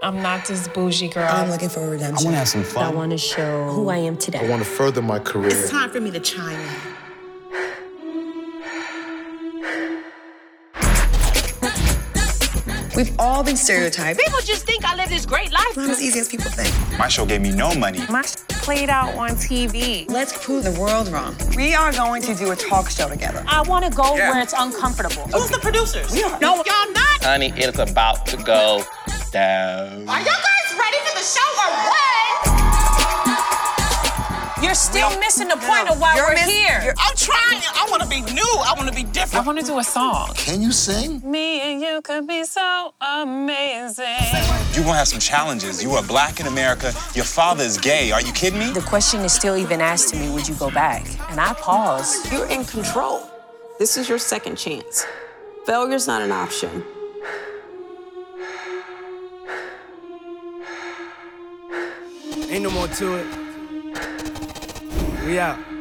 I'm not this bougie girl. I'm looking for redemption. I want to have some fun. I want to show who I am today. I want to further my career. It's time for me to chime in. We've all been stereotyped. People just think I live this great life. It's not as easy as people think. My show gave me no money. My played out on TV. Let's prove the world wrong. We are going to do a talk show together. I want to go where it's uncomfortable. Who's the producers? We are. No, y'all not. Honey, it's about to go down. Are you guys ready for the show or what? You're still missing the point of why we're here. I'm trying. I want to be new. I want to be different. I want to do a song. Can you sing? Me and you could be so amazing. You're gonna have some challenges. You are black in America. Your father is gay. Are you kidding me? The question is still even asked to me, would you go back? And I paused. You're in control. This is your second chance. Failure's not an option. Ain't no more to it. We out.